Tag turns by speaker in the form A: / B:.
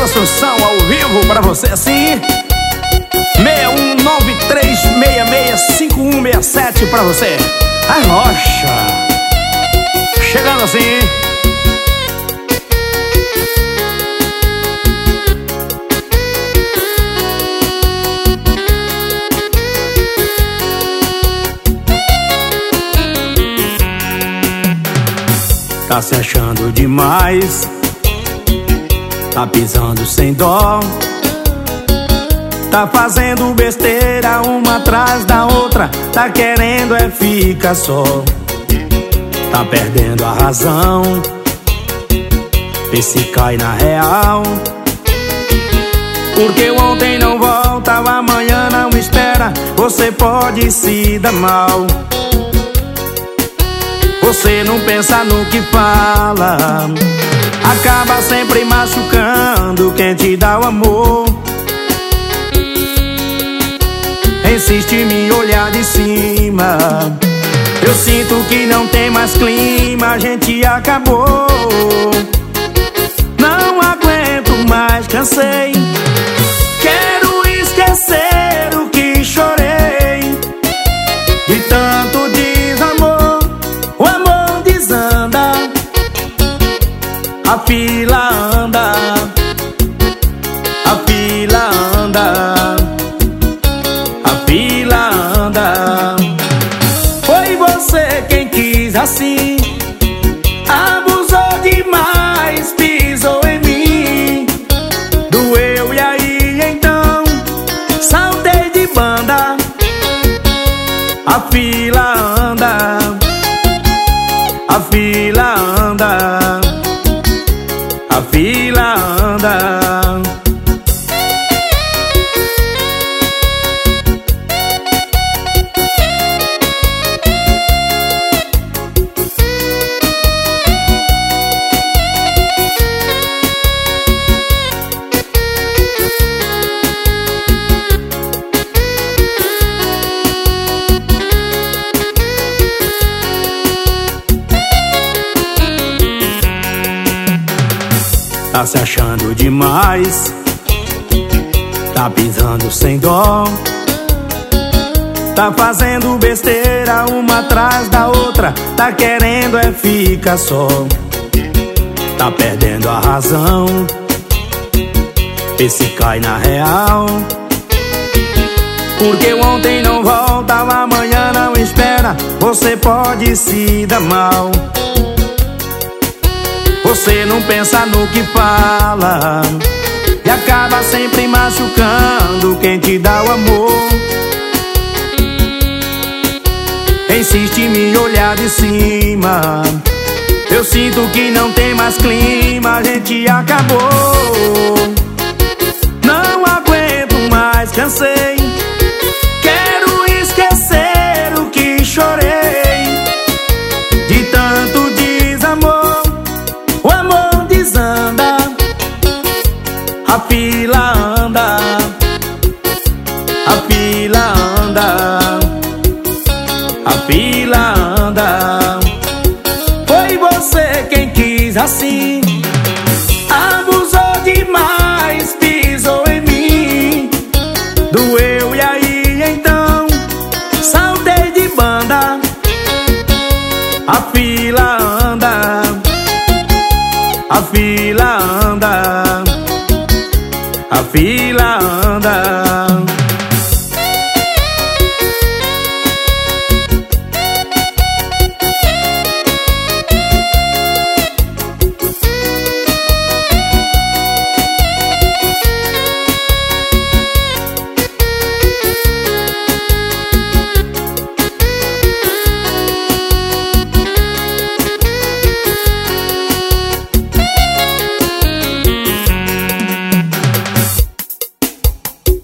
A: Assunção ao vivo pra você assim. 61936665167 pra você. A Rocha chegando assim. Tá se achando demais, tá pisando sem dó, tá fazendo besteira uma atrás da outra, tá querendo é ficar só, tá perdendo a razão, vê se cai na real. Porque o ontem não volta, o amanhã não espera, você pode se dar mal. Você não pensa no que fala, acaba sempre machucando quem te dá o amor. Insiste em me olhar de cima, eu sinto que não tem mais clima, a gente acabou. Não aguento mais, cansei, quero esquecer o que chorei. De tanto desamor, o amor desanda, a fila anda, a fila anda, a fila anda. Foi você quem quis assim, abusou demais, pisou em mim, doeu e aí então saltei de banda. A fila anda, a fila anda, a fila anda. Tá se achando demais, tá pisando sem dó, tá fazendo besteira uma atrás da outra, tá querendo é ficar só, tá perdendo a razão, vê se cai na real. Porque o ontem não volta, o amanhã não espera, você pode se dar mal. Você não pensa no que fala e acaba sempre machucando quem te dá o amor. Insiste em me olhar de cima, eu sinto que não tem mais clima, a gente acabou. Não aguento mais, cansei, quero esquecer o que chorei. De tanto desamor, o amor desanda, a fila anda, a fila anda, a fila anda. Foi você quem quis assim, abusou demais, pisou em mim, doeu e aí então saltei de banda. A fila anda, a fila anda, a fila